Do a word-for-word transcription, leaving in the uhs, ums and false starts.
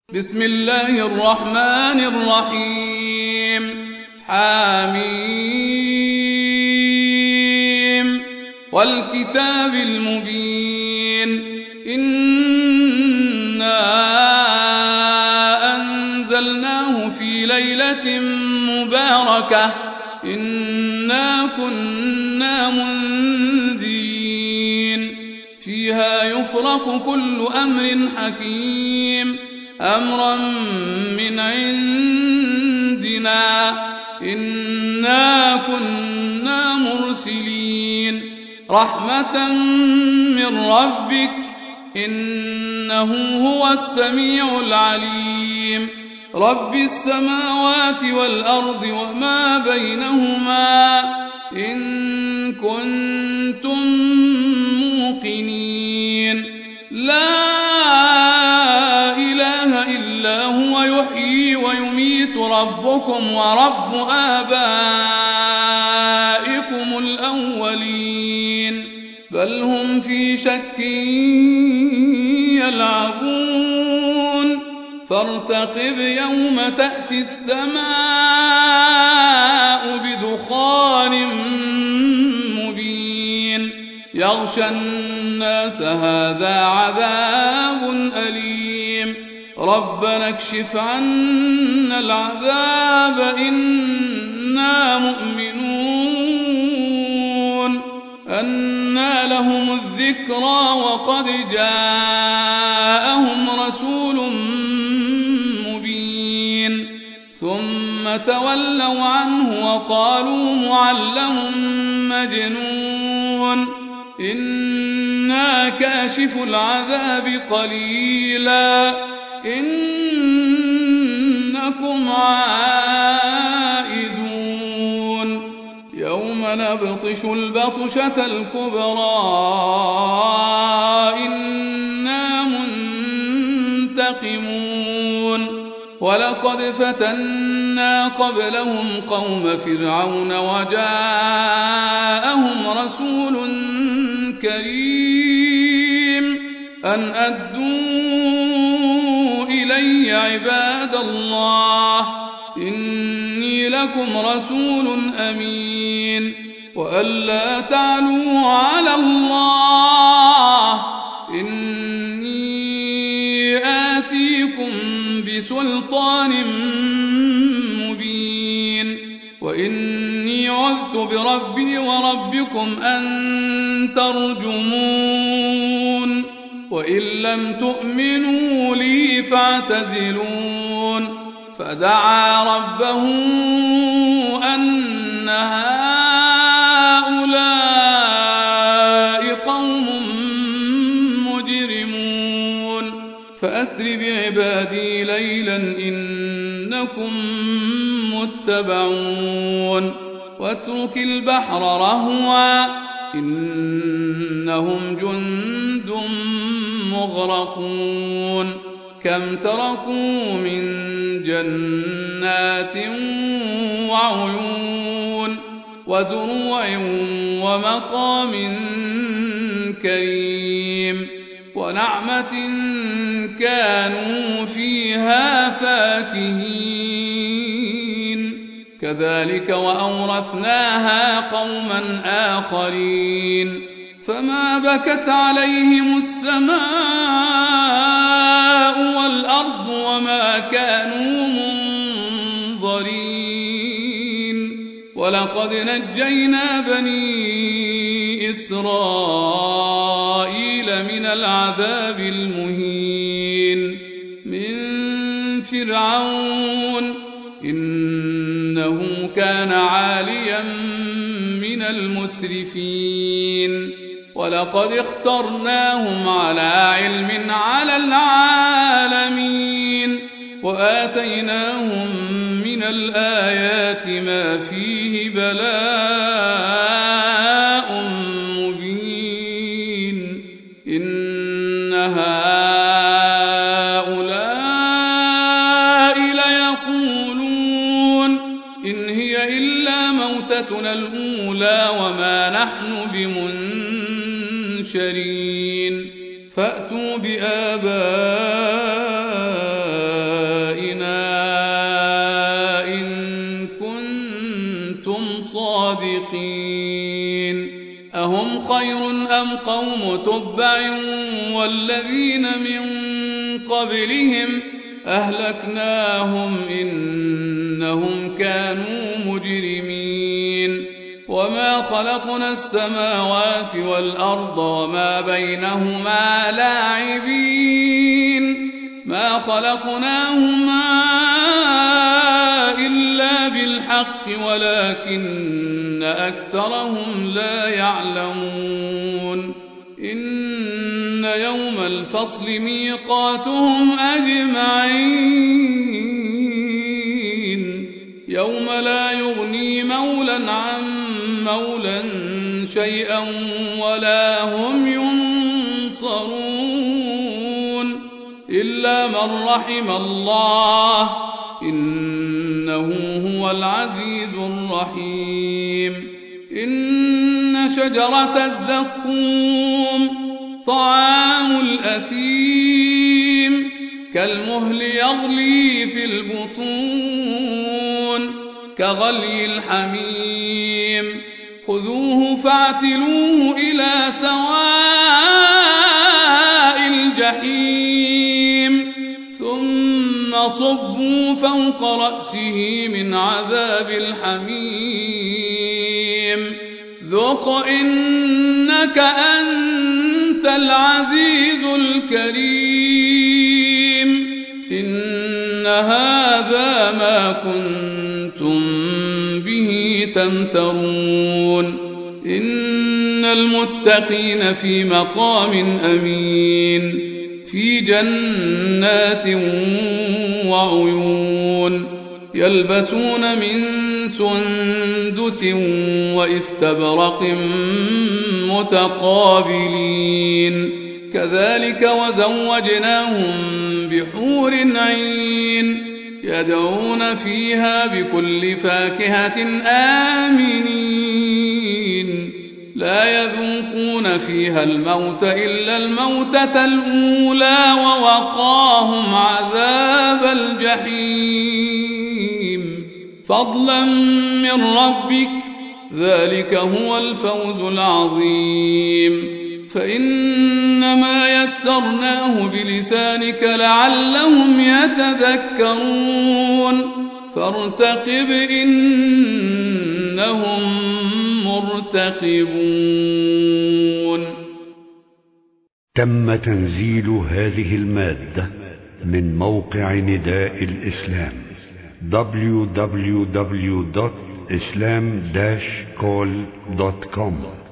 بسم الله الرحمن الرحيم حميم والكتاب المبين إنا أنزلناه في ليلة مباركة إنا كنا منذرين فيها يفرق كل أمر حكيم أمرا من عندنا إنا كنا مرسلين رحمة من ربك إنه هو السميع العليم رب السماوات والأرض وما بينهما إن كنتم موقنين لا يحيي ويميت ربكم ورب آبائكم الأولين بل هم في شك يلعبون فارتقب يوم تأتي السماء بدخان مبين يغشى الناس هذا عذاب أليم ربنا اكشف عنا العذاب إنا مؤمنون أنى لهم الذكرى وقد جاءهم رسول مبين ثم تولوا عنه وقالوا معلم مجنون إنا كاشف العذاب قليلا إنكم عائدون يوم نبطش البطشة الكبرى إنا منتقمون ولقد فتنا قبلهم قوم فرعون وجاءهم رسول كريم أن أدوا إلي عباد الله إني لكم رسول أمين وألا تعلوا على الله إني آتيكم بسلطان مبين وإني عذت بربي وربكم أن ترجمون وإن لم تؤمنوا لي فاعتزلون فدعا ربه أن هؤلاء قوم مجرمون فأسر بعبادي ليلا إنكم متبعون واترك البحر رهوا إنهم جند مغرقون كم تركوا من جنات وعيون وزروع ومقام كريم ونعمة كانوا فيها فاكهين كذلك وأورثناها قوما آخرين فما بكت عليهم السماء والأرض وما كانوا منظرين ولقد نجينا بني إسرائيل من العذاب المهين من فرعون إنه كان عاليا من المسرفين ولقد اخترناهم على علم على العالمين وآتيناهم من الآيات ما فيه بلاء مبين إن هؤلاء ليقولون إن هي إلا موتتنا الأولى وما نحن بمنشرين فأتوا بآبائنا قوم تبع والذين من قبلهم أهلكناهم إنهم كانوا مجرمين وما خلقنا السماوات والأرض وما بينهما لاعبين ما خلقناهما إلا بالحق ولكن أكثرهم لا يعلمون إن يوم الفصل ميقاتهم أجمعين يوم لا يغني مولا عن مولا شيئا ولا هم ينصرون إلا من رحم الله إنه هو العزيز الرحيم إن شجرة الزقوم طعام الأثيم كالمهل يغلي في البطون كغلي الحميم خذوه فاعتلوه إلى سواء الجحيم ثم صبوا فوق رأسه من عذاب الحميم ذق إنك أنت العزيز الكريم إن هذا ما كنتم به تمترون إن المتقين في مقام أمين في جنات وعيون يلبسون من سندس واستبرق متقابلين كذلك وزوجناهم بحور عين يدعون فيها بكل فاكهة آمنين لا يذوقون فيها الموت إلا الموتة الأولى ووقاهم عذاب الجحيم فضلا من ربك ذلك هو الفوز العظيم فإنما يسرناه بلسانك لعلهم يتذكرون فارتقب إنهم مرتقبون. تم تنزيل هذه المادة من موقع نداء الإسلام دبليو دبليو دبليو دوت إسلام داش كول دوت كوم.